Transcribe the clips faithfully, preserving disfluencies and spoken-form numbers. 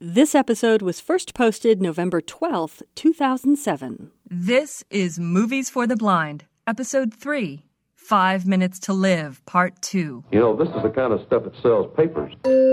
This episode was first posted November twelfth, two thousand seven. This is Movies for the Blind, Episode three, Five Minutes to Live, Part two. You know, this is the kind of stuff that sells papers.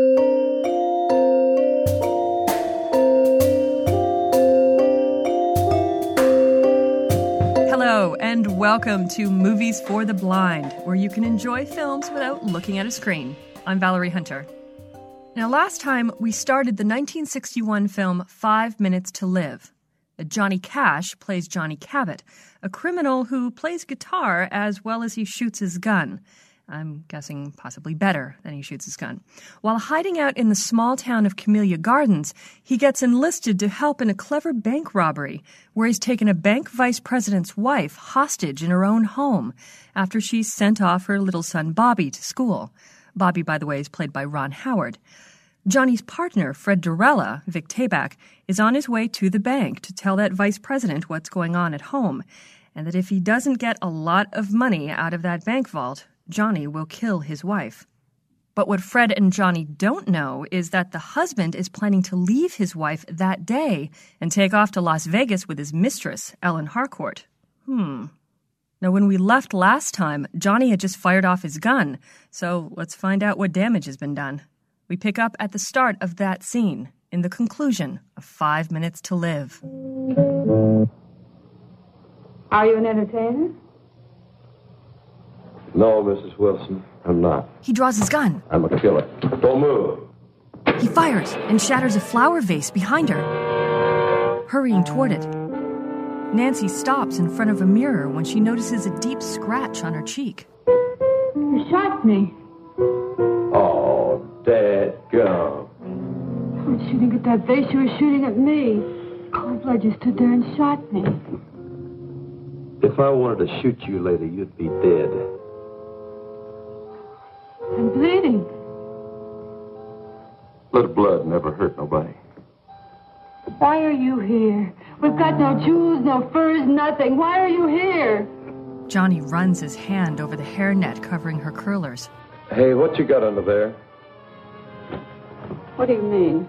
Hello, and welcome to Movies for the Blind, where you can enjoy films without looking at a screen. I'm Valerie Hunter. Now, last time, we started the nineteen sixty-one film Five Minutes to Live. Johnny Cash plays Johnny Cabot, a criminal who plays guitar as well as he shoots his gun. I'm guessing possibly better than he shoots his gun. While hiding out in the small town of Camellia Gardens, he gets enlisted to help in a clever bank robbery, where he's taken a bank vice president's wife hostage in her own home after she's sent off her little son Bobby to school. Bobby, by the way, is played by Ron Howard. Johnny's partner, Fred Durella, Vic Tayback, is on his way to the bank to tell that vice president what's going on at home, and that if he doesn't get a lot of money out of that bank vault, Johnny will kill his wife. But what Fred and Johnny don't know is that the husband is planning to leave his wife that day and take off to Las Vegas with his mistress, Ellen Harcourt. Hmm. Now, when we left last time, Johnny had just fired off his gun, so let's find out what damage has been done. We pick up at the start of that scene, in the conclusion of Five Minutes to Live. Are you an entertainer? No, Missus Wilson, I'm not. He draws his gun. I'm a killer. Don't move. He fires and shatters a flower vase behind her. Hurrying toward it, Nancy stops in front of a mirror when she notices a deep scratch on her cheek. You shot me. Oh, dadgum. I was shooting at that vase. You were shooting at me. Cold blood, you stood there and shot me. If I wanted to shoot you later, you'd be dead. I'm bleeding. Little blood never hurt nobody. Why are you here? We've got no jewels, no furs, nothing. Why are you here? Johnny runs his hand over the hairnet covering her curlers. Hey, what you got under there? What do you mean?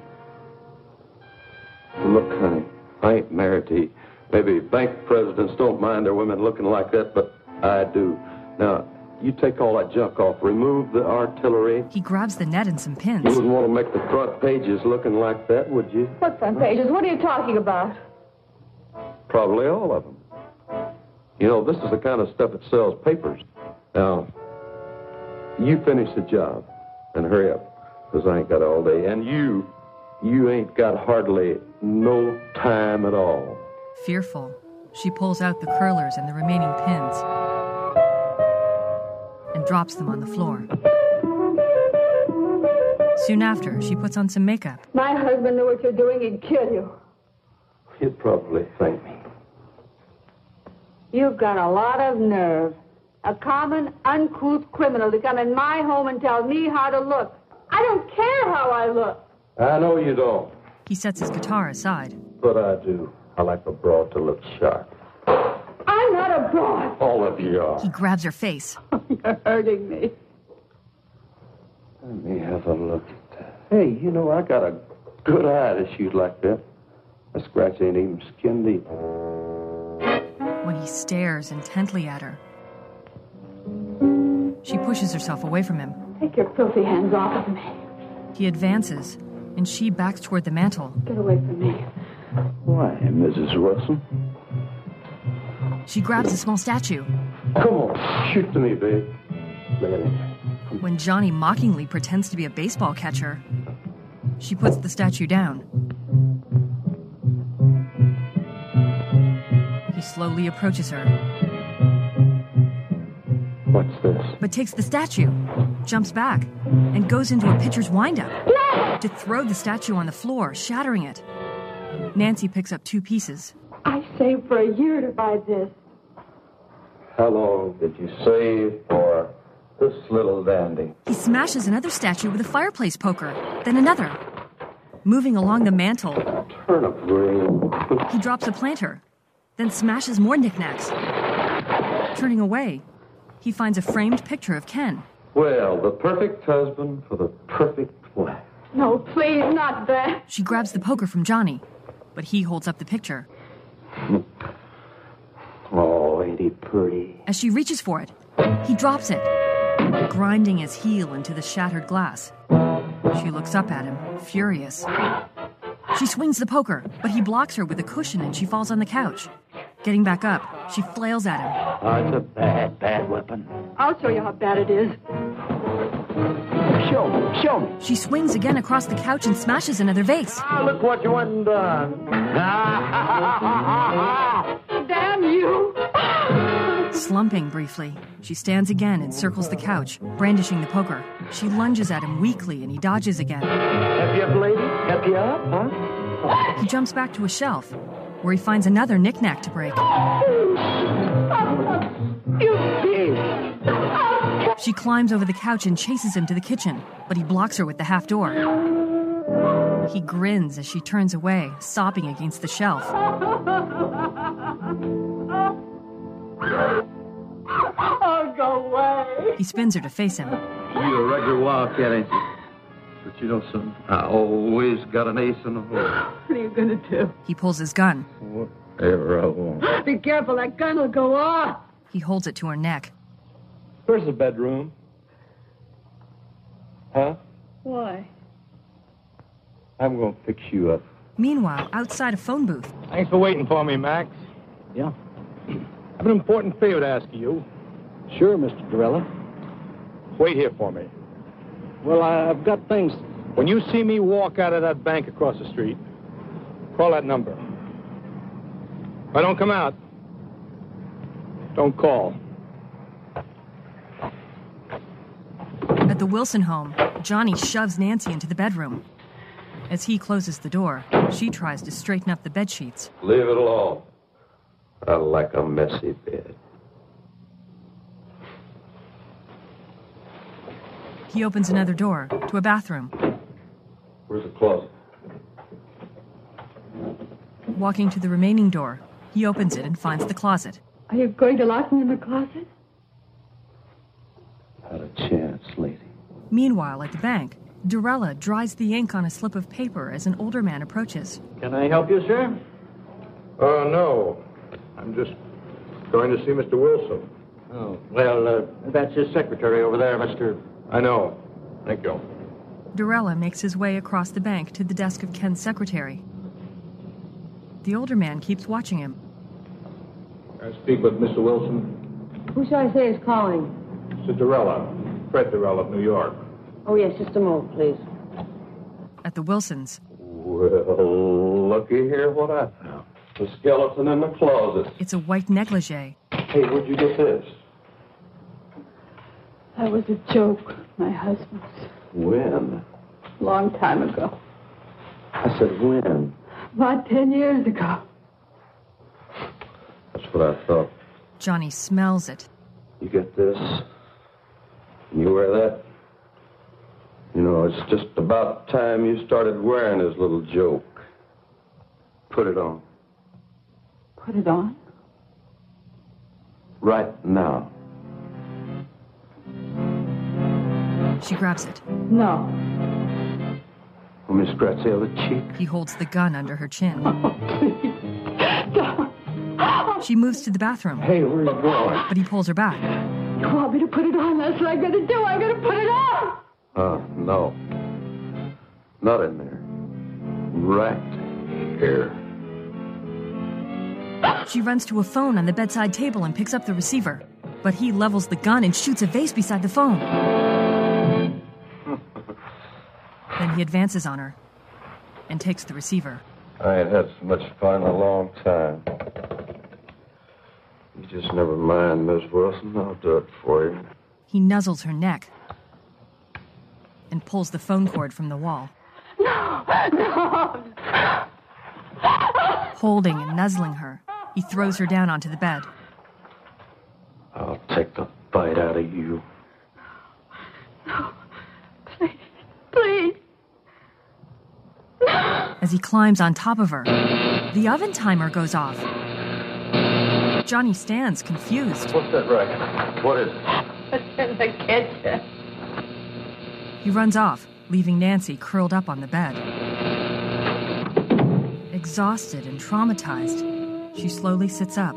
Look, honey, I ain't married to you. Maybe bank presidents don't mind their women looking like that, but I do. Now, you take all that junk off. Remove the artillery. He grabs the net and some pins. You wouldn't want to make the front pages looking like that, would you? What front pages? What are you talking about? Probably all of them. You know, this is the kind of stuff that sells papers. Now, you finish the job and hurry up, because I ain't got all day. And you, you ain't got hardly no time at all. Fearful, she pulls out the curlers and the remaining pins and drops them on the floor. Soon after, she puts on some makeup. My husband knew what you're doing. He'd kill you. He'd probably thank me. You've got a lot of nerve. A common, uncouth criminal to come in my home and tell me how to look. I don't care how I look. I know you don't. He sets his guitar aside. But I do. I like a broad to look sharp. I'm not a broad. All of you are. He grabs her face. You're hurting me. Let me have a look at that. Hey, you know, I got a good eye to shoot like that. A scratch ain't even skin deep. When he stares intently at her, she pushes herself away from him. Take your filthy hands off of me. He advances, and she backs toward the mantel. Get away from me. Why, Missus Wilson? She grabs a small statue. Come on, shoot to me, babe. Look at it. When Johnny mockingly pretends to be a baseball catcher, she puts the statue down. He slowly approaches her. What's this? But takes the statue, jumps back, and goes into a pitcher's windup to throw the statue on the floor, shattering it. Nancy picks up two pieces. I saved for a year to buy this. How long did you save for this little dandy? He smashes another statue with a fireplace poker, then another. Moving along the mantel, Turnip green. he drops a planter, then smashes more knickknacks. Turning away, he finds a framed picture of Ken. Well, the perfect husband for the perfect wife. No, please, not that. She grabs the poker from Johnny, but he holds up the picture. Oh, ain't he pretty? As she reaches for it, he drops it, grinding his heel into the shattered glass. She looks up at him, furious. She swings the poker, but he blocks her with a cushion and she falls on the couch. Getting back up, she flails at him. Oh, it's a bad, bad weapon. I'll show you how bad it is. Show me, show me. She swings again across the couch and smashes another vase. Ah, look what you went and done. Damn you! Slumping briefly, she stands again and circles the couch, brandishing the poker. She lunges at him weakly and he dodges again. Help you up, lady? Help you up, huh? He jumps back to a shelf, where he finds another knick-knack to break. You bitch! She climbs over the couch and chases him to the kitchen, but he blocks her with the half door. He grins as she turns away, sobbing against the shelf. Oh, go away. He spins her to face him. You're a regular wildcat, ain't you? But you know something? I always got an ace in the hole. What are you going to do? He pulls his gun. Whatever I want. Be careful, that gun will go off. He holds it to her neck. Where's the bedroom? Huh? Why? I'm going to fix you up. Meanwhile, outside a phone booth, Thanks for waiting for me, Max. Yeah? I have an important favor to ask of you. Sure, Mister Dorella. Wait here for me. Well, I've got things. When you see me walk out of that bank across the street, call that number. If I don't come out, don't call. at the Wilson home, Johnny shoves Nancy into the bedroom. As he closes the door, she tries to straighten up the bedsheets. Leave it alone. I like a messy bed. He opens another door to a bathroom. Where's the closet? Walking to the remaining door, he opens it and finds the closet. Are you going to lock me in the closet? Not a chance, lady. Meanwhile, at the bank, Dorella dries the ink on a slip of paper as an older man approaches. Can I help you, sir? Oh, uh, no. I'm just going to see Mister Wilson. Oh, well, uh, that's his secretary over there, Mister I know. Thank you. Dorella makes his way across the bank to the desk of Ken's secretary. The older man keeps watching him. Can I speak with Mister Wilson? Who shall I say is calling? Mister Dorella. Fred Dorella of New York. Oh, yes, just a moment, please. At the Wilsons, Well, looky here what I found. The skeleton in the closet. it's a white negligee. Hey, where'd you get this? That was a joke, my husband's. When? Long time ago. I said when? About ten years ago. That's what I thought. Johnny smells it. You get this? You wear that? You know, it's just about time you started wearing his little joke. Put it on. Put it on? Right now. She grabs it. No. Let me scratch the other cheek. He holds the gun under her chin. Please. Don't. She moves to the bathroom, Hey, where are you going? but he pulls her back. You want me to put it on? That's what I'm going to do. I'm going to put it on. Uh, no. Not in there. Right here. She runs to a phone on the bedside table and picks up the receiver. But he levels the gun and shoots a vase beside the phone. Then he advances on her and takes the receiver. I ain't had so much fun in a long time. You just never mind, Miss Wilson. I'll do it for you. He nuzzles her neck and pulls the phone cord from the wall. No. No. Holding and nuzzling her, he throws her down onto the bed. I'll take the bite out of you. No. Please. Please. As he climbs on top of her, the oven timer goes off. Johnny stands confused. What's that racket? What is it? It's in the kitchen. He runs off, leaving Nancy curled up on the bed. Exhausted and traumatized, she slowly sits up.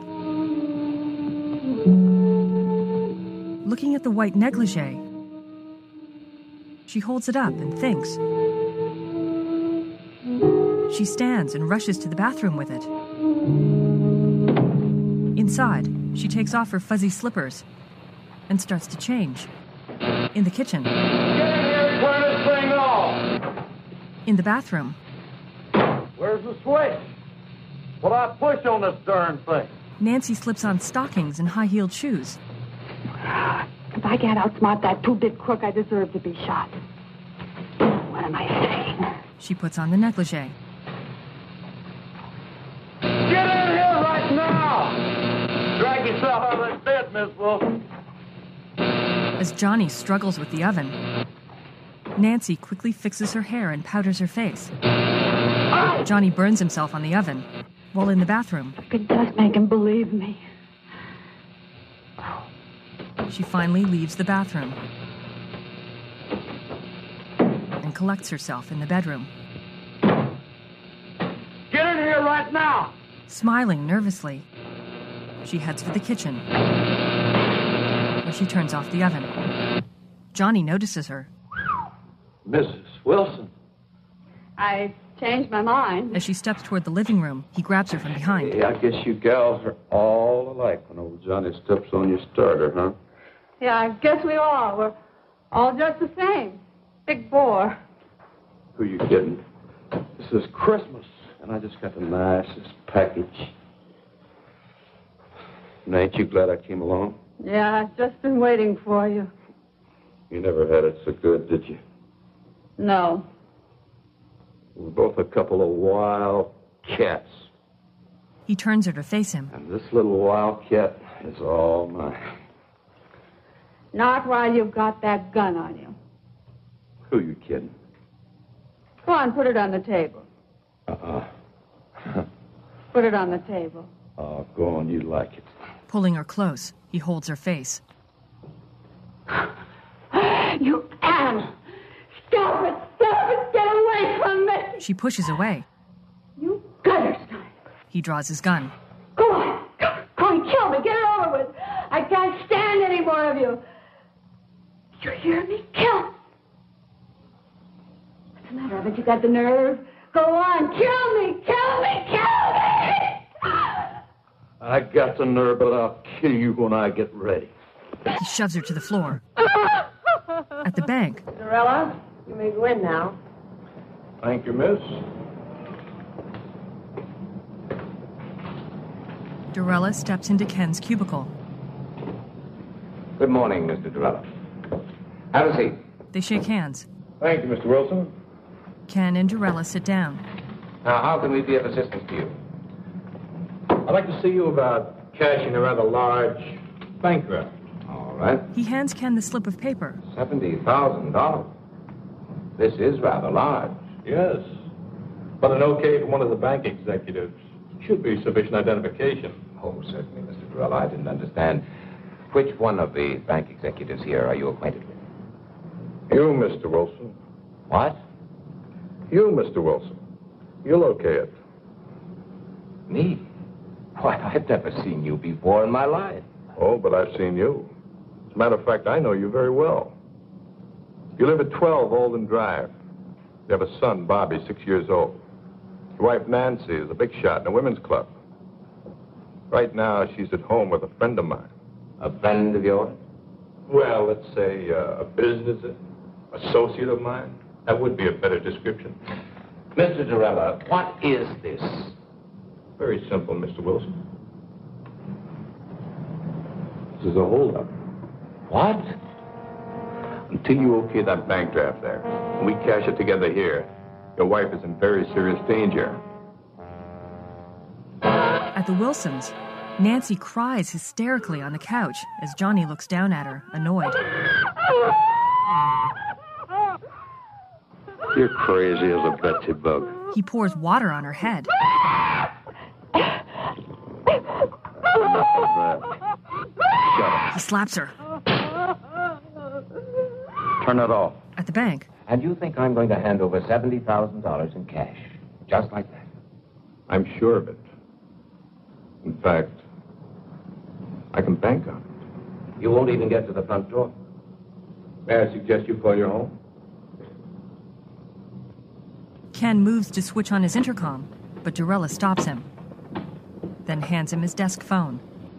Looking at the white negligee, she holds it up and thinks. She stands and rushes to the bathroom with it. Inside, she takes off her fuzzy slippers and starts to change. In the kitchen. Get in here and turn this thing off! In the bathroom. Where's the switch? Well, I push on this darn thing. Nancy slips on stockings and high-heeled shoes. If I can't outsmart that two-bit crook, I deserve to be shot. What am I saying? She puts on the negligee. Get in here right now! Drag yourself out of that bed, Miss Wilson. As Johnny struggles with the oven, Nancy quickly fixes her hair and powders her face. Johnny burns himself on the oven, while in the bathroom. I could just make him believe me. She finally leaves the bathroom and collects herself in the bedroom. Get in here right now! Smiling nervously, she heads for the kitchen, where she turns off the oven. Johnny notices her. Missus Wilson. I changed my mind. As she steps toward the living room, he grabs her from behind. Hey, I guess you gals are all alike when old Johnny steps on your starter, huh? Yeah, I guess we are. We're all just the same. Big bore. Who you kidding? This is Christmas, and I just got the nicest package. And ain't you glad I came along? Yeah, I've just been waiting for you. You never had it so good, did you? No. We're both a couple of wild cats. He turns her to face him. And this little wildcat is all mine. Not while you've got that gun on you. Who you kidding? Go on, put it on the table. Uh-uh. Put it on the table. Oh, go on, you like it. Pulling her close, he holds her face. You animal! Stop it! Stop it! Get away from me! She pushes away. You gutter snipe! He draws his gun. Go on! Go on, kill me! Get it over with! I can't stand any more of you! You hear me? Kill! What's the matter? Haven't you got the nerve? Go on! Kill me! Kill me! Kill me! I got the nerve, but I'll kill you when I get ready. He shoves her to the floor. At the bank, Cinderella, you may go in now. Thank you, miss. Dorella steps into Ken's cubicle. Good morning, Mister Dorella. Have a seat. They shake hands. Thank you, Mister Wilson. Ken and Dorella sit down. Now, how can we be of assistance to you? I'd like to see you about cashing a rather large bank draft. All right. He hands Ken the slip of paper. seventy thousand dollars. This is rather large. Yes. But an okay from one of the bank executives should be sufficient identification. Oh, certainly, Mister Dorella. I didn't understand. Which one of the bank executives here are you acquainted with? You, Mister Wilson. What? You, Mister Wilson. You'll okay it. Me? Why, I've never seen you before in my life. Oh, but I've seen you. As a matter of fact, I know you very well. You live at twelve Olden Drive. You have a son, Bobby, six years old. Your wife, Nancy, is a big shot in a women's club. Right now, she's at home with a friend of mine. A friend of yours? Well, let's say uh, a business associate of mine. That would be a better description. Mister Dorella, what is this? Very simple, Mister Wilson. This is a holdup. What? Until you okay that bank draft there, and we cash it together here, your wife is in very serious danger. At the Wilsons, Nancy cries hysterically on the couch as Johnny looks down at her, annoyed. You're crazy as a Betsy bug. He pours water on her head. Shut up. He slaps her. Turn it off. At the bank, And you think I'm going to hand over seventy thousand dollars in cash, just like that? I'm sure of it. In fact, I can bank on it. You won't even get to the front door. May I suggest you call your home? Ken moves to switch on his intercom, but Durella stops him, then hands him his desk phone.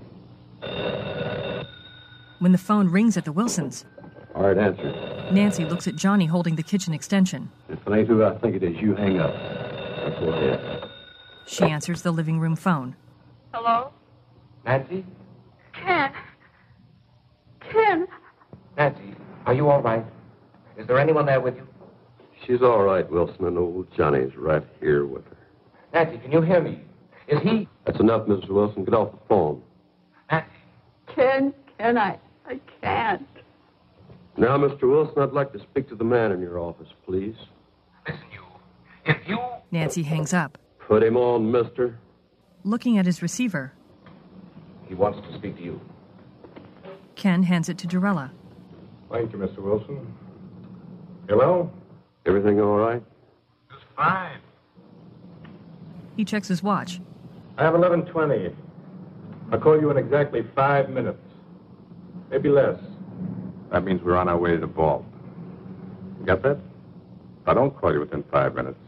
When the phone rings at the Wilsons, All right, answer. Nancy looks at Johnny holding the kitchen extension. If it ain't who I think it is, you hang up. Go ahead. She answers the living room phone. Hello? Nancy? Ken. Ken. Nancy, are you all right? Is there anyone there with you? She's all right, Wilson, and old Johnny's right here with her. Nancy, can you hear me? Is he... That's enough, Mister Wilson. Get off the phone. Nancy? Ken, Ken, I, I can't. Now, Mister Wilson, I'd like to speak to the man in your office, please. Listen, you. If you... Nancy hangs up. Put him on, mister. Looking at his receiver, He wants to speak to you. Ken hands it to Durella. Thank you, Mister Wilson. Hello? Everything all right? It's fine. He checks his watch. I have eleven twenty. I'll call you in exactly five minutes. Maybe less. That means we're on our way to the vault. You got that? I don't call you within five minutes.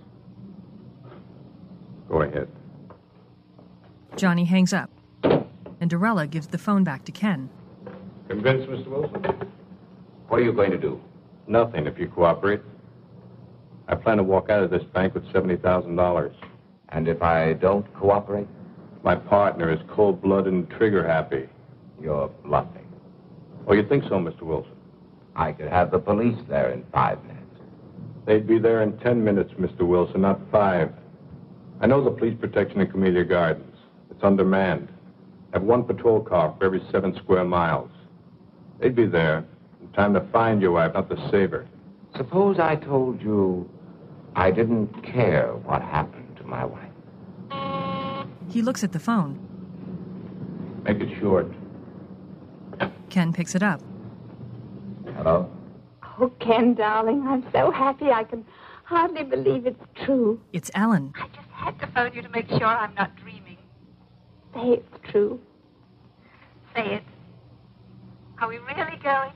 Go ahead. Johnny hangs up, and Durella gives the phone back to Ken. Convinced, Mister Wilson? What are you going to do? Nothing if you cooperate. I plan to walk out of this bank with seventy thousand dollars. And if I don't cooperate? My partner is cold-blooded and trigger-happy. You're bluffing. Oh, you think so, Mister Wilson? I could have the police there in five minutes. They'd be there in ten minutes, Mister Wilson, not five. I know the police protection in Camellia Gardens. It's undermanned. Have one patrol car for every seven square miles. They'd be there in time to find your wife, not to save her. Suppose I told you I didn't care what happened to my wife. He looks at the phone. Make it short. Ken picks it up. Hello? Oh, Ken, darling, I'm so happy I can hardly believe it's true. It's Ellen. I just had to phone you to make sure I'm not dreaming. Say it's true. Say it. Are we really going?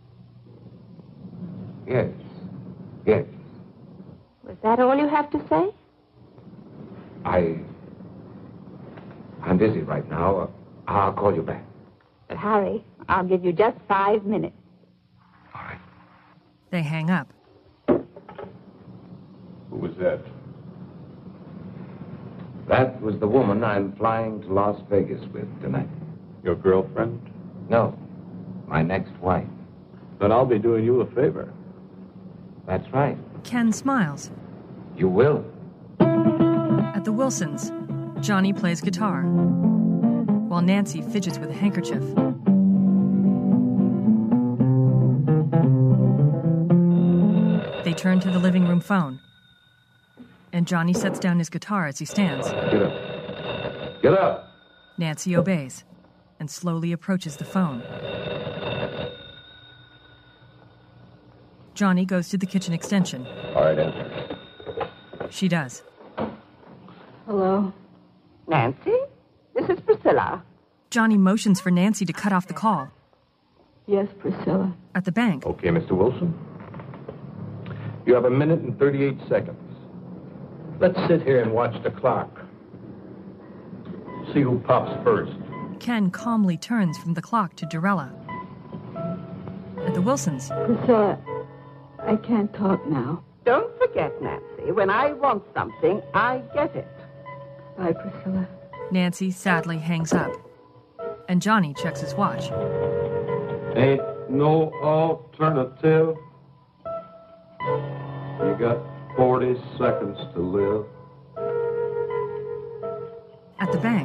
Yes. Yes. Was that all you have to say? I... I'm busy right now. I'll call you back. But hurry. I'll give you just five minutes. All right. They hang up. Who was that? That was the woman I'm flying to Las Vegas with tonight. Your girlfriend? No, my next wife. Then I'll be doing you a favor. That's right. Ken smiles. You will. At the Wilsons, Johnny plays guitar, while Nancy fidgets with a handkerchief. They turn to the living room phone, and Johnny sets down his guitar as he stands. Get up. Get up! Nancy obeys and slowly approaches the phone. Johnny goes to the kitchen extension. All right, answer. She does. Hello? Nancy? This is Priscilla. Johnny motions for Nancy to cut off the call. Yes, Priscilla. At the bank, Okay, Mister Wilson. You have a minute and thirty-eight seconds. Let's sit here and watch the clock. See who pops first. Ken calmly turns from the clock to Durella. At the Wilsons, Priscilla, I can't talk now. Don't forget, Nancy, when I want something, I get it. Bye, Priscilla. Nancy sadly hangs up, and Johnny checks his watch. Ain't no alternative. You got forty seconds to live. At the bank,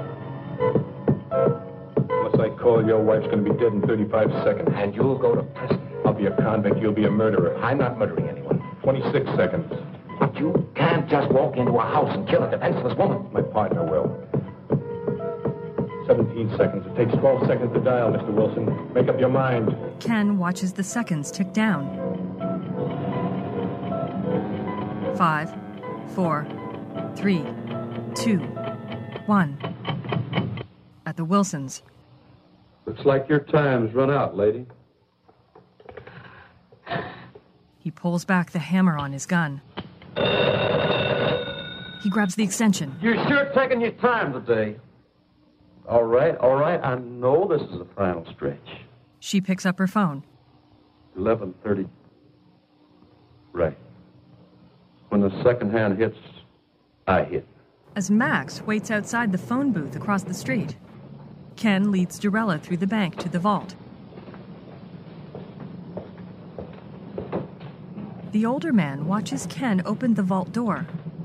Unless I call, your wife's going to be dead in thirty-five seconds. And you'll go to prison. I'll be a convict, you'll be a murderer. I'm not murdering anyone. twenty-six seconds. But you can't just walk into a house and kill a defenseless woman. My partner will. seventeen seconds. It takes twelve seconds to dial, Mister Wilson. Make up your mind. Ken watches the seconds tick down. Five, four, three, two, one. At the Wilsons. Looks like your time's run out, lady. He pulls back the hammer on his gun. He grabs the extension. You're sure taking your time today. All right, all right. I know this is the final stretch. She picks up her phone. eleven thirty. Right. When the second hand hits, I hit. As Max waits outside the phone booth across the street, Ken leads Dorella through the bank to the vault. The older man watches Ken open the vault door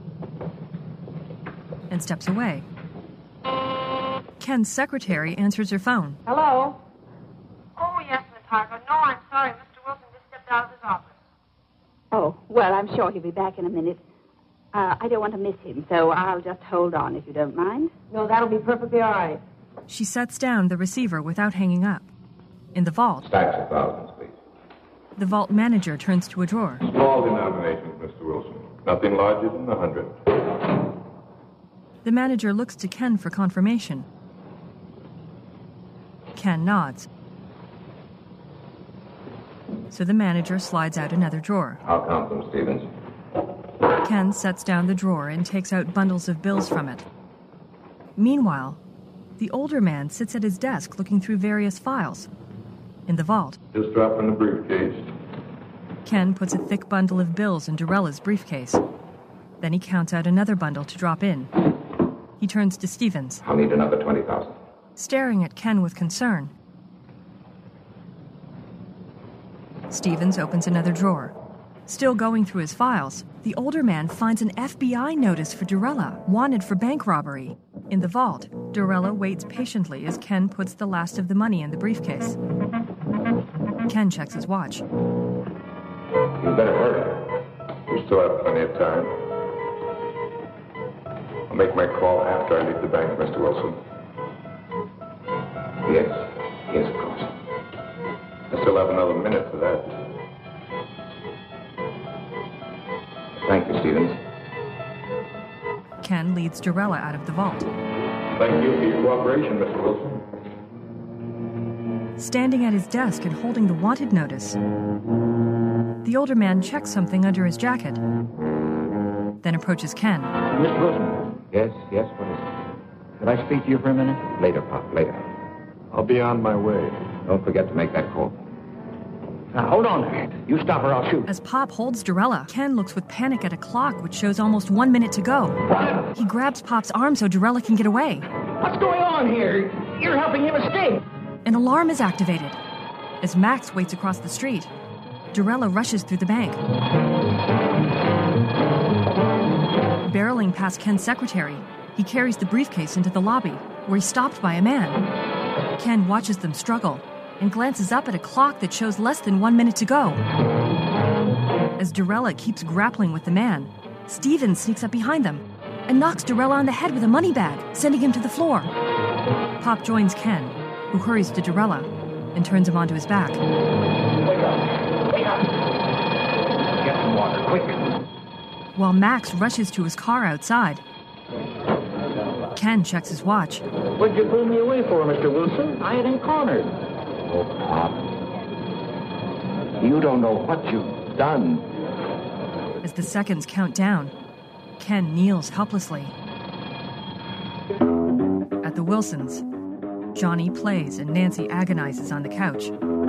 and steps away. Ken's secretary answers her phone. Hello? Oh, yes, Miss Harper. No, I'm sorry. Mister Wilson just stepped out of his office. Oh, well, I'm sure he'll be back in a minute. Uh, I don't want to miss him, so I'll just hold on if you don't mind. No, that'll be perfectly all right. She sets down the receiver without hanging up. In the vault, Stacks of thousands, please. the vault manager turns to a drawer. Small denominations, Mister Wilson. Nothing larger than a hundred. The manager looks to Ken for confirmation. Ken nods. So the manager slides out another drawer. I'll count them, Stevens. Ken sets down the drawer and takes out bundles of bills from it. Meanwhile, the older man sits at his desk looking through various files. In the vault, Just drop in the briefcase. Ken puts a thick bundle of bills in Dorella's briefcase. Then he counts out another bundle to drop in. He turns to Stevens, I'll need another twenty thousand. staring at Ken with concern. Stevens opens another drawer. Still going through his files, the older man finds an F B I notice for Dorella, wanted for bank robbery. In the vault, Dorella waits patiently as Ken puts the last of the money in the briefcase. Ken checks his watch. You better hurry. We still have plenty of time. I'll make my call after I leave the bank, Mister Wilson. Yes, yes, of course. I still have another minute for that. Thank you, Stevens. Ken leads Dorella out of the vault. Thank you for your cooperation, Mister Wilson. Standing at his desk and holding the wanted notice, the older man checks something under his jacket, then approaches Ken. Mister Wilson. Yes, yes, what is it? Could I speak to you for a minute? Later, Pop, later. I'll be on my way. Don't forget to make that call. Now, hold on there. You stop or I'll shoot. As Pop holds Dorella, Ken looks with panic at a clock which shows almost one minute to go. What? He grabs Pop's arm so Dorella can get away. What's going on here? You're helping him escape. An alarm is activated. As Max waits across the street, Dorella rushes through the bank. Barreling past Ken's secretary, he carries the briefcase into the lobby, where he's stopped by a man. Ken watches them struggle and glances up at a clock that shows less than one minute to go. As Dorella keeps grappling with the man, Stevens sneaks up behind them and knocks Dorella on the head with a money bag, sending him to the floor. Pop joins Ken, who hurries to Dorella and turns him onto his back. Wake up. Wake up. Get some water, quick. While Max rushes to his car outside, Ken checks his watch. What'd you pull me away for, Mister Wilson? I had him cornered. Oh, Pop. You don't know what you've done. As the seconds count down, Ken kneels helplessly. At the Wilsons, Johnny plays and Nancy agonizes on the couch.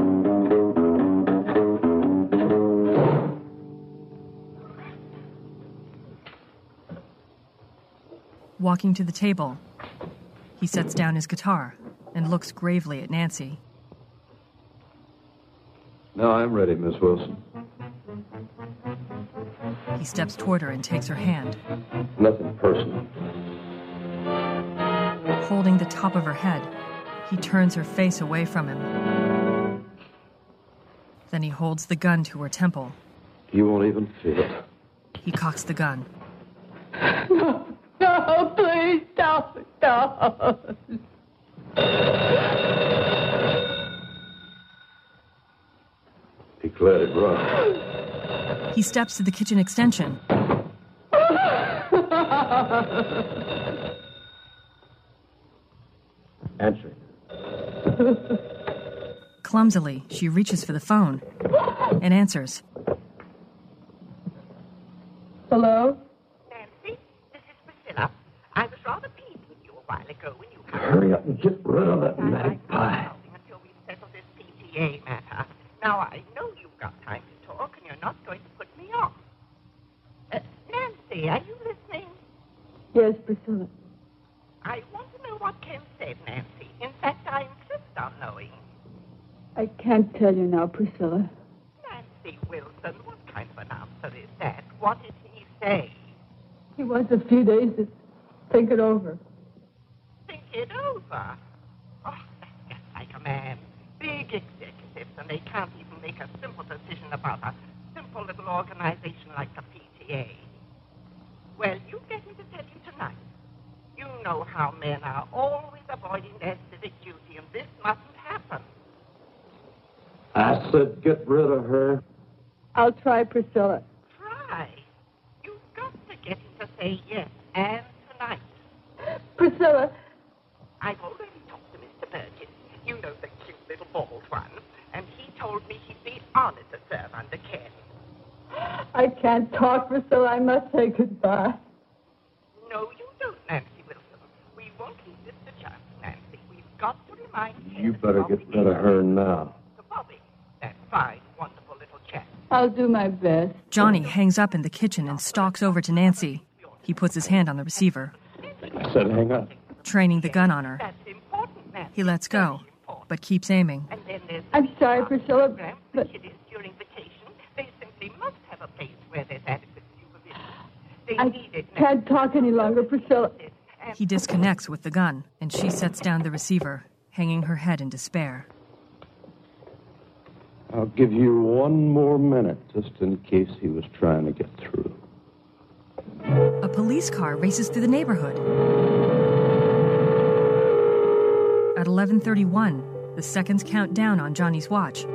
Walking to the table, he sets down his guitar and looks gravely at Nancy. Now I'm ready, Miss Wilson. He steps toward her and takes her hand. Nothing personal. Holding the top of her head, he turns her face away from him. Then he holds the gun to her temple. You won't even feel it. He cocks the gun. No, no, please don't, don't. He let it run. He steps to the kitchen extension Answer it. Clumsily, she reaches for the phone and answers. Hello? Nancy, this is Priscilla. I was rather pleased with you a while ago when you... Hurry up and get rid of that magpie. ...until we settle this P T A matter. Now, I know you've got time to talk, and you're not going to put me off. Uh, Nancy, are you listening? Yes, Priscilla. I want to know what Ken said, Nancy. In fact, I insist on knowing. I can't tell you now, Priscilla. Nancy Wilson, what kind of an answer is that? What did he say? He wants a few days to think it over. Think it over? Oh, that's just like a man. Big executives, and they can't even make a simple decision about a simple little organization like the P T A. Well, you get me to tell you tonight. You know how men are always avoiding their civic duty, and this mustn't happen. I said get rid of her. I'll try, Priscilla. Try? You've got to get him to say yes, and tonight. Priscilla. I've already talked to Mister Burgess. You know, the cute little bald one. And he told me he'd be honored to serve under Ken. I can't talk, Priscilla. I must say goodbye. No, you don't, Nancy Wilson. We won't leave this to chance, Nancy. We've got to remind Ken... You better get rid of her now. To Bobby, that fine, wonderful little chap. I'll do my best. Johnny hangs up in the kitchen and stalks over to Nancy. He puts his hand on the receiver. I said hang up. Training the gun on her. That's important, Nancy. He lets go, but keeps aiming. And then there's I'm sorry, Priscilla, but... it is during vacation. They simply must have a place where there's adequate supervision. They I need it. can't talk any longer, Priscilla. He disconnects with the gun, and she sets down the receiver, hanging her head in despair. I'll give you one more minute, just in case he was trying to get through. A police car races through the neighborhood. At eleven thirty-one, the seconds count down on Johnny's watch.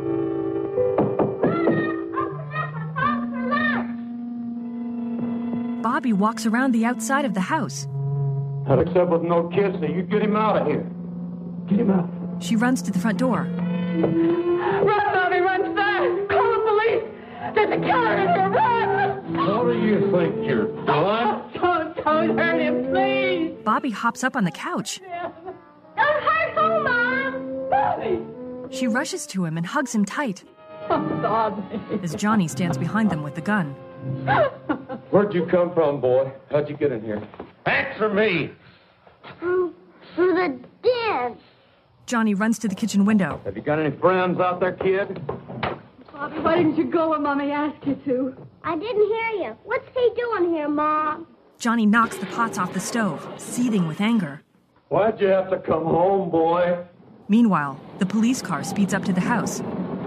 Bobby walks around the outside of the house. Not except with no kids, so you get him out of here. Get him out. She runs to the front door. Run, Bobby, run fast! Call the police! There's a killer in here, run! What do you think you're doing? Don't, don't hurt him, please! Bobby hops up on the couch. Don't hurt him, Mom! Bobby! She rushes to him and hugs him tight. Oh, Bobby. As Johnny stands behind them with the gun. Where'd you come from, boy? How'd you get in here? Answer me. Through, through the den. Johnny runs to the kitchen window. Have you got any friends out there, kid? Bobby, why didn't you go when Mommy asked you to? I didn't hear you. What's he doing here, Mom? Johnny knocks the pots off the stove, seething with anger. Why'd you have to come home, boy? Meanwhile, the police car speeds up to the house.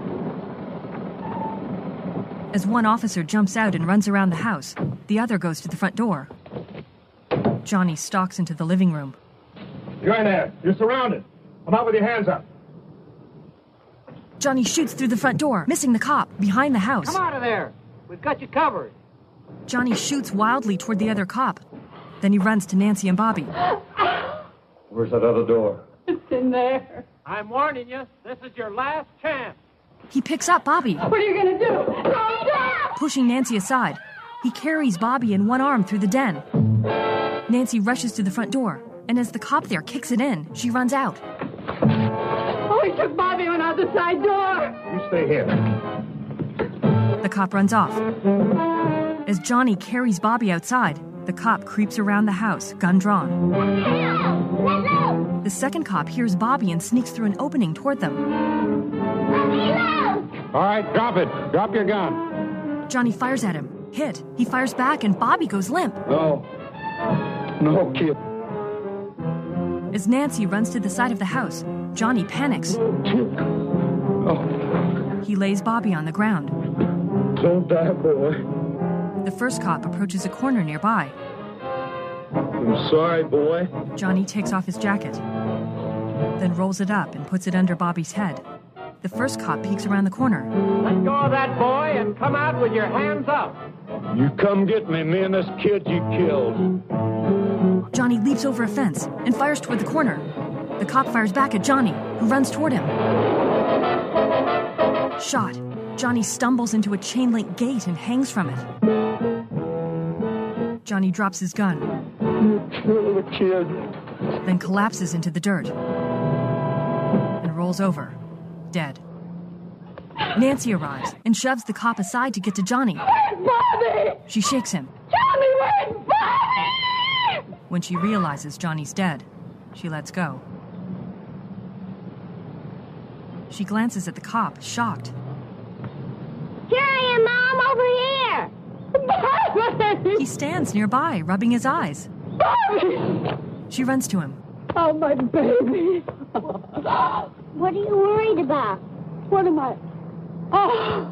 As one officer jumps out and runs around the house, the other goes to the front door. Johnny stalks into the living room. You're in there. You're surrounded. Come out with your hands up. Johnny shoots through the front door, missing the cop behind the house. Come out of there. We've got you covered. Johnny shoots wildly toward the other cop. Then he runs to Nancy and Bobby. Where's that other door? It's in there. I'm warning you. This is your last chance. He picks up Bobby. What are you going to do? Calm down! Pushing Nancy aside, he carries Bobby in one arm through the den. Nancy rushes to the front door, and as the cop there kicks it in, she runs out. Oh, he took Bobby on out the side door. You stay here. The cop runs off. As Johnny carries Bobby outside, the cop creeps around the house, gun drawn. The second cop hears Bobby and sneaks through an opening toward them. All right, drop it. Drop your gun. Johnny fires at him. Hit. He fires back and Bobby goes limp. No. No, kid. As Nancy runs to the side of the house, Johnny panics. Oh. He lays Bobby on the ground. Don't die, boy. The first cop approaches a corner nearby. I'm sorry, boy. Johnny takes off his jacket, then rolls it up and puts it under Bobby's head. The first cop peeks around the corner. Let go of that boy and come out with your hands up. You come get me, me and this kid you killed. Johnny leaps over a fence and fires toward the corner. The cop fires back at Johnny, who runs toward him. Shot, Johnny stumbles into a chain-link gate and hangs from it. Johnny drops his gun. Kill the kid. Then collapses into the dirt and rolls over, dead. Nancy arrives and shoves the cop aside to get to Johnny. Where's Bobby? She shakes him. Johnny, where's Bobby? When she realizes Johnny's dead, she lets go. She glances at the cop, shocked. Here I am, Mom, over here. Bobby! He stands nearby, rubbing his eyes. Bobby! She runs to him. Oh, my baby. What are you worried about? What am I? Oh.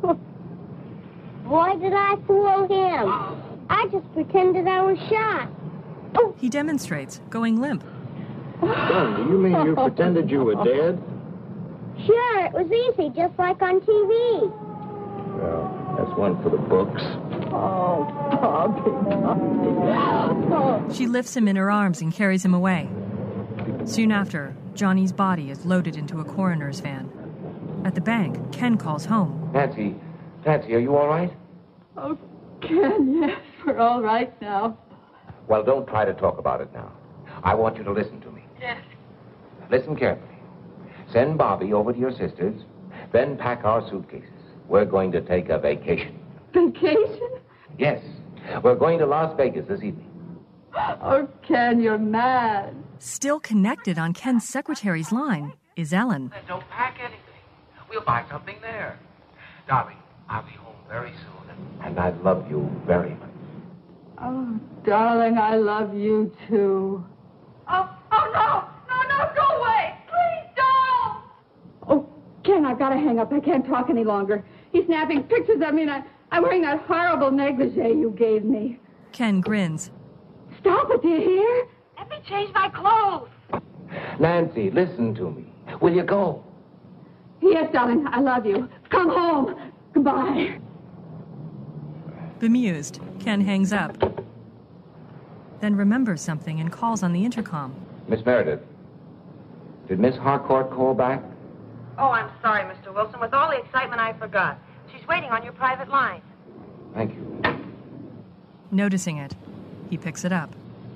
Why did I fool him? I just pretended I was shot. Oh. He demonstrates, going limp. Son, do you mean you pretended you were dead? Sure, it was easy, just like on T V. Well, that's one for the books. Oh, Bobby, Bobby. Oh. She lifts him in her arms and carries him away. Soon after, Johnny's body is loaded into a coroner's van. At the bank, Ken calls home. Nancy, Nancy, are you all right? Oh, Ken, yes, we're all right now. Well, don't try to talk about it now. I want you to listen to me. Yes. Listen carefully. Send Bobby over to your sister's, then pack our suitcases. We're going to take a vacation. Vacation? Yes. We're going to Las Vegas this evening. Oh, Ken, you're mad. Still connected on Ken's secretary's line is Ellen. Don't pack anything. We'll buy something there. Darling, I'll be home very soon, and I love you very much. Oh, darling, I love you, too. Oh, oh, no. No, no, go away. Please don't. Oh, Ken, I've got to hang up. I can't talk any longer. He's snapping pictures of me, and I, I'm wearing that horrible negligee you gave me. Ken grins. Stop it, do you hear? Let me change my clothes. Nancy, listen to me. Will you go? Yes, darling, I love you. Come home. Goodbye. Bemused, Ken hangs up. Then remembers something and calls on the intercom. Miss Meredith, did Miss Harcourt call back? Oh, I'm sorry, Mister Wilson. With all the excitement, I forgot. She's waiting on your private line. Thank you. Noticing it, he picks it up.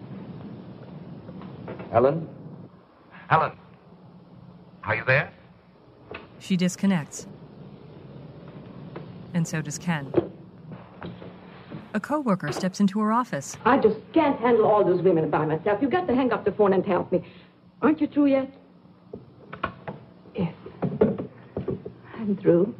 Helen? Helen, are you there? She disconnects. And so does Ken. A coworker steps into her office. I just can't handle all those women by myself. You've got to hang up the phone and help me. Aren't you through yet? Yes. I'm through.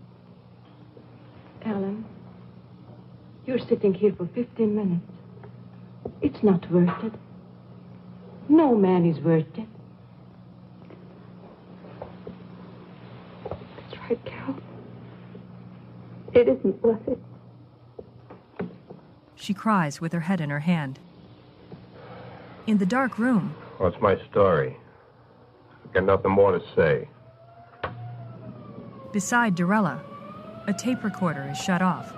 Ellen, you're sitting here for fifteen minutes. It's not worth it. No man is worth it. That's right, Carol. It isn't worth it. She cries with her head in her hand. In the dark room... What's my story? I've got nothing more to say. Beside Dorella, a tape recorder is shut off.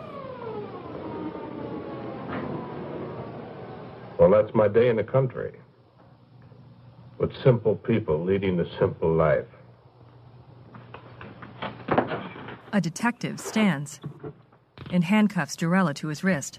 Well, that's my day in the country. With simple people leading a simple life. A detective stands and handcuffs Dorella to his wrist.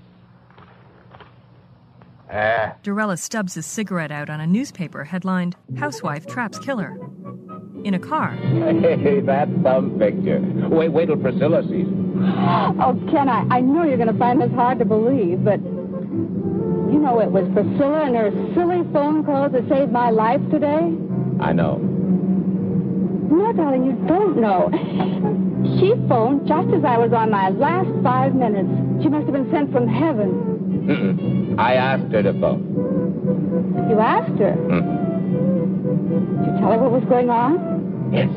Ah. Dorella stubs a cigarette out on a newspaper headlined, Housewife Traps Killer. In a car. Hey, that's some picture. Wait, wait till Priscilla sees it. Oh, Ken, I, I know you're going to find this hard to believe, but you know it was Priscilla and her silly phone calls that saved my life today? I know. No, darling, you don't know. She phoned just as I was on my last five minutes. She must have been sent from heaven. Mm-mm. I asked her to phone. You asked her? Mm. Did you tell her what was going on? Yes.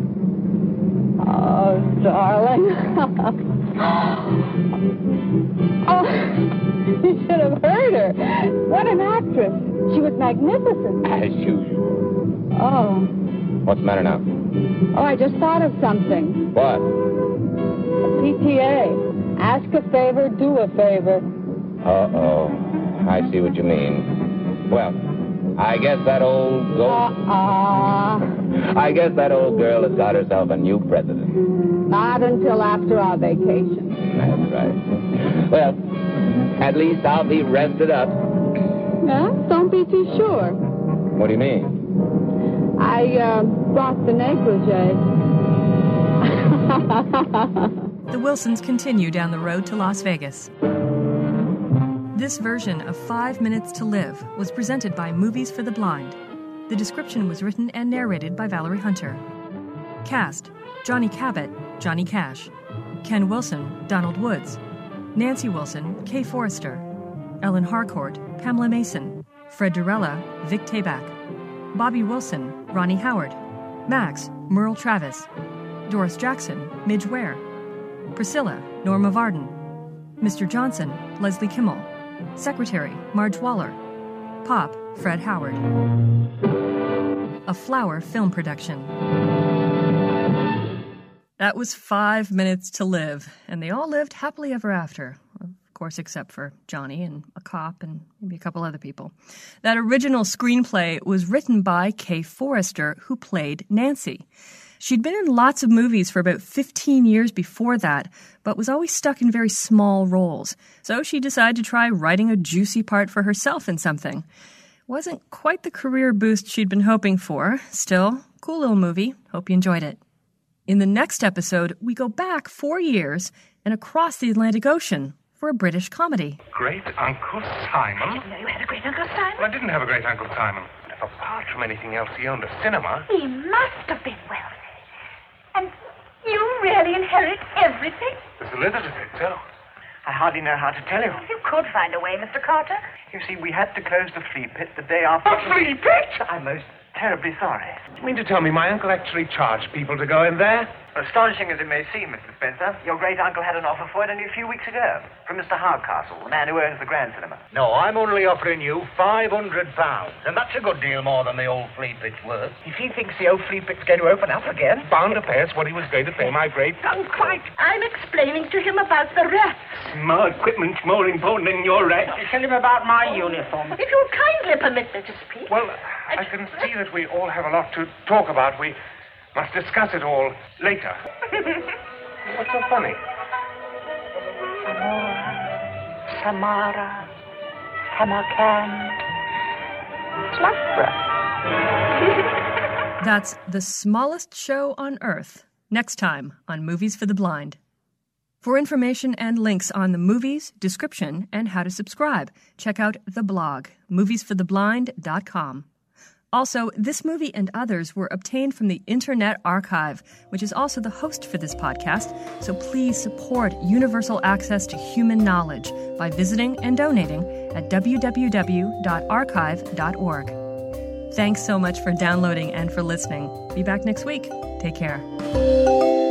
Oh, darling. Oh, you should have heard her. What an actress. She was magnificent. As usual. Oh. What's the matter now? Oh, I just thought of something. What? P T A. Ask a favor, do a favor. Uh-oh. I see what you mean. Well, I guess that old ghost... Uh-uh. I guess that old girl has got herself a new president. Not until after our vacation. That's right. Well, at least I'll be rested up. Yeah? Don't be too sure. What do you mean? I, uh, brought the negligee. The Wilsons continue down the road to Las Vegas. This version of Five Minutes to Live was presented by Movies for the Blind. The description was written and narrated by Valerie Hunter. Cast: Johnny Cabot, Johnny Cash; Ken Wilson, Donald Woods; Nancy Wilson, Kay Forrester; Ellen Harcourt, Pamela Mason; Fred Durella, Vic Tabak; Bobby Wilson, Ronnie Howard; Max, Merle Travis; Doris Jackson, Midge Ware; Priscilla, Norma Varden; Mister Johnson, Leslie Kimmel; Secretary, Marge Waller; Pop, Fred Howard. A Flower film production. That was Five Minutes to Live, and they all lived happily ever after. Of course, except for Johnny and a cop and maybe a couple other people. That original screenplay was written by Kay Forrester, who played Nancy. She'd been in lots of movies for about fifteen years before that, but was always stuck in very small roles. So she decided to try writing a juicy part for herself in something. Wasn't quite the career boost she'd been hoping for. Still, cool little movie. Hope you enjoyed it. In the next episode, we go back four years and across the Atlantic Ocean for a British comedy. Great Uncle Simon? I didn't know you had a great Uncle Simon. Well, I didn't have a great Uncle Simon. Apart from anything else, he owned a cinema. He must have been wealthy. And you really inherit everything? There's a little of it, so. I hardly know how to tell you. You could find a way, Mister Carter. You see, we had to close the flea pit the day after... The flea pit? I'm most terribly sorry. You mean to tell me my uncle actually charged people to go in there? Astonishing as it may seem, Mister Spencer, your great-uncle had an offer for it only a few weeks ago from Mister Hardcastle, the man who owns the Grand Cinema. No, I'm only offering you five hundred pounds, and that's a good deal more than the old flea pit's worth. If he thinks the old flea pit's going to open up again... Bound to pay us what he was going to pay my great-uncle. Quite. I'm explaining to him about the rats. My equipment's more important than your rats. Tell him about my uniform. If you'll kindly permit me to speak. Well, I can see that we all have a lot to talk about. We must discuss it all later. What's so funny? Samora, Samara, Samarkand, Loughborough. That's The Smallest Show on Earth, next time on Movies for the Blind. For information and links on the movies, description, and how to subscribe, check out the blog, movies for the blind dot com. Also, this movie and others were obtained from the Internet Archive, which is also the host for this podcast, so please support universal access to human knowledge by visiting and donating at w w w dot archive dot org. Thanks so much for downloading and for listening. Be back next week. Take care.